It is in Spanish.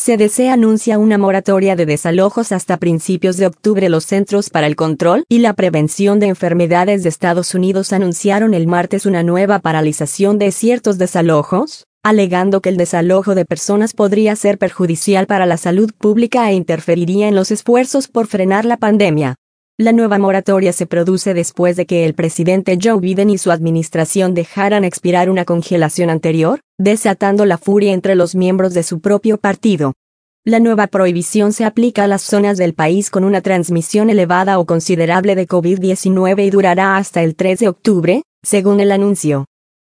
CDC anuncia una moratoria de desalojos hasta principios de octubre. Los Centros para el Control y la Prevención de Enfermedades de Estados Unidos anunciaron el martes una nueva paralización de ciertos desalojos, alegando que el desalojo de personas podría ser perjudicial para la salud pública e interferiría en los esfuerzos por frenar la pandemia. La nueva moratoria se produce después de que el presidente Joe Biden y su administración dejaran expirar una congelación anterior, desatando la furia entre los miembros de su propio partido. La nueva prohibición se aplica a las zonas del país con una transmisión elevada o considerable de COVID-19 y durará hasta el 3 de octubre, según el anuncio.